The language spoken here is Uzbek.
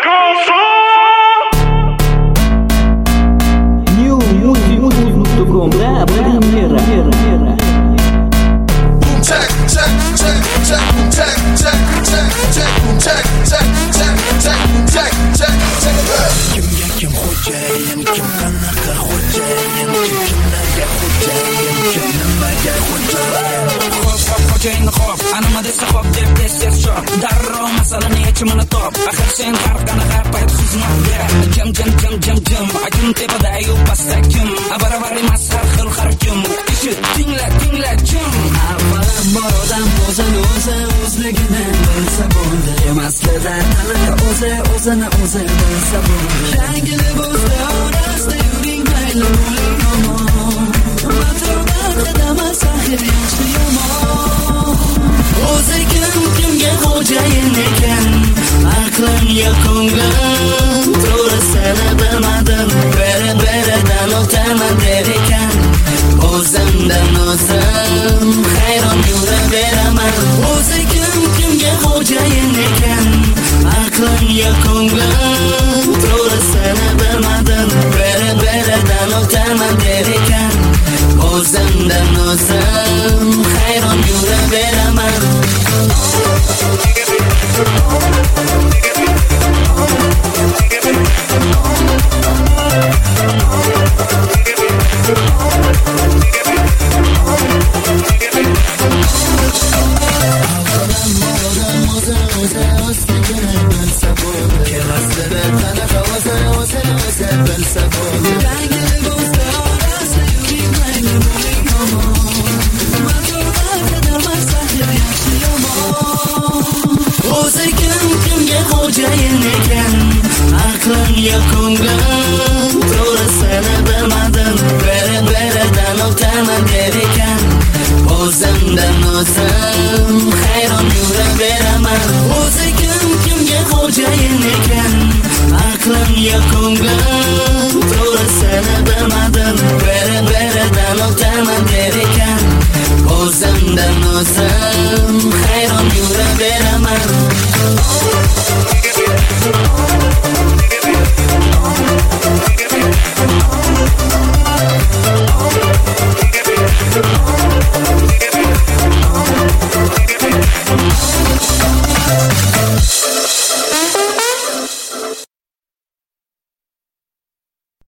New music.com da premiera. Check, check, check, check, check, check, check, check, check, check, check, check, check. Kim xo'jayin, kim qanaqa xo'jayin, kimlarga xo'jayin, kim nimaga xo'jayin. Xo'jayin xo'p, anima desa xo'p deb tez chop. Darrov masalani yechimini top. Axir sen har qanaqa payt xizmat ber. Jim, akim tepada yu pastda kim. Baravar emas har xil har kim. Eshit, tingla jim. Avvalambor odam o'zini o'zligidan bilsa bo'ldi. Emaslida taniqa o'zini bilsa bo'ldi. Yangi libosda orasida yuring mayli bo'ling yomon. Matrobatda masahir yaxshi yomon. O'zi kimga xo'jayin ekan, aqlim yo ko'nglim to'g'risini bilmadim. Beridan o'taman der ekan, o'zimdan o'zim hayron yuraveraman. O'zi kimga xo'jayin ekan, aqlim yo ko'nglim to'g'risini bilmadim. Beridan o'taman der ekan, o'zimdan o'zim hayron yuraveraman. O'zi kimga xo'jayin ekan, aqlim yo ko'nglim to'g'risini bilmadim. Beridan o'taman der ekan, o'zimdan o'zim hayron yuraveraman. O'zi kimga xo'jayin ekan, aqlim yo ko'nglim to'g'risini bilmadim. Beridan o'taman der ekan, o'zimdan o'zim